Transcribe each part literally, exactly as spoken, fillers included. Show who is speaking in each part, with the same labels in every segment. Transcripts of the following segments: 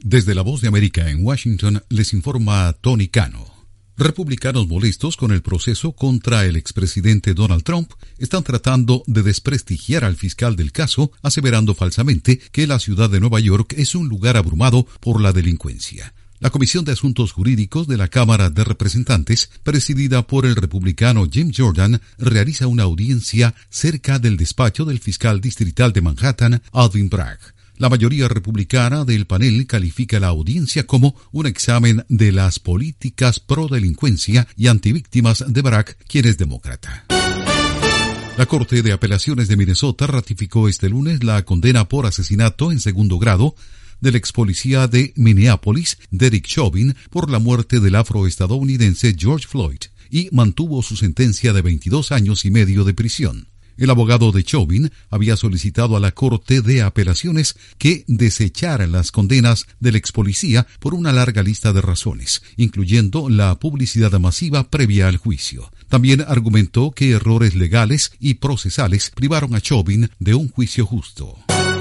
Speaker 1: Desde La Voz de América en Washington les informa Tony Cano. Republicanos molestos con el proceso contra el expresidente Donald Trump están tratando de desprestigiar al fiscal del caso, aseverando falsamente que la ciudad de Nueva York es un lugar abrumado por la delincuencia. La Comisión de Asuntos Jurídicos de la Cámara de Representantes, presidida por el republicano Jim Jordan, realiza una audiencia cerca del despacho del fiscal distrital de Manhattan, Alvin Bragg. La mayoría republicana del panel califica la audiencia como un examen de las políticas pro-delincuencia y antivíctimas de Bragg, quien es demócrata. La Corte de Apelaciones de Minnesota ratificó este lunes la condena por asesinato en segundo grado del ex policía de Minneapolis, Derek Chauvin, por la muerte del afroestadounidense George Floyd, y mantuvo su sentencia de veintidós años y medio de prisión. El abogado de Chauvin había solicitado a la Corte de Apelaciones que desechara las condenas del ex policía por una larga lista de razones, incluyendo la publicidad masiva previa al juicio. También argumentó que errores legales y procesales privaron a Chauvin de un juicio justo.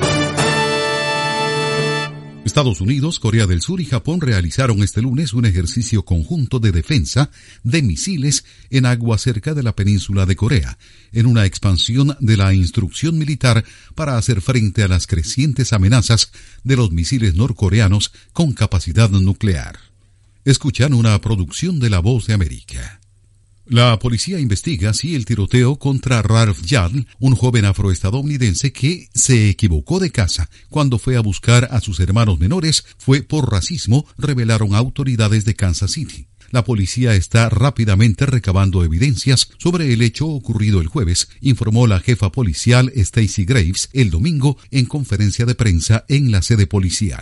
Speaker 1: Estados Unidos, Corea del Sur y Japón realizaron este lunes un ejercicio conjunto de defensa de misiles en agua cerca de la península de Corea, en una expansión de la instrucción militar para hacer frente a las crecientes amenazas de los misiles norcoreanos con capacidad nuclear. Escuchan una producción de La Voz de América. La policía investiga si el tiroteo contra Ralph Yarl, un joven afroestadounidense que se equivocó de casa cuando fue a buscar a sus hermanos menores, fue por racismo, revelaron autoridades de Kansas City. La policía está rápidamente recabando evidencias sobre el hecho ocurrido el jueves, informó la jefa policial Stacey Graves el domingo en conferencia de prensa en la sede policial.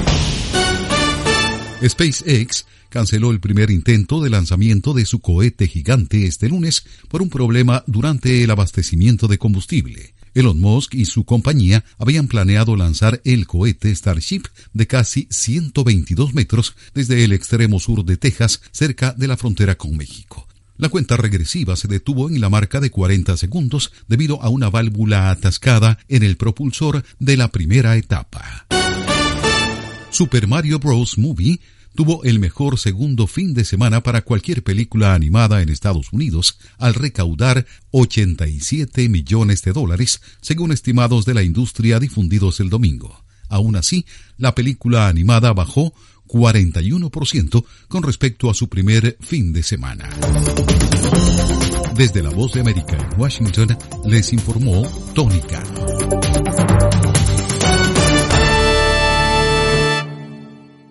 Speaker 1: SpaceX canceló el primer intento de lanzamiento de su cohete gigante este lunes por un problema durante el abastecimiento de combustible. Elon Musk y su compañía habían planeado lanzar el cohete Starship de casi ciento veintidós metros desde el extremo sur de Texas, cerca de la frontera con México. La cuenta regresiva se detuvo en la marca de cuarenta segundos debido a una válvula atascada en el propulsor de la primera etapa. Super Mario Bros. Movie tuvo el mejor segundo fin de semana para cualquier película animada en Estados Unidos, al recaudar ochenta y siete millones de dólares, según estimados de la industria difundidos el domingo. Aún así, la película animada bajó cuarenta y uno por ciento con respecto a su primer fin de semana. Desde La Voz de América en Washington, les informó Tony Cano.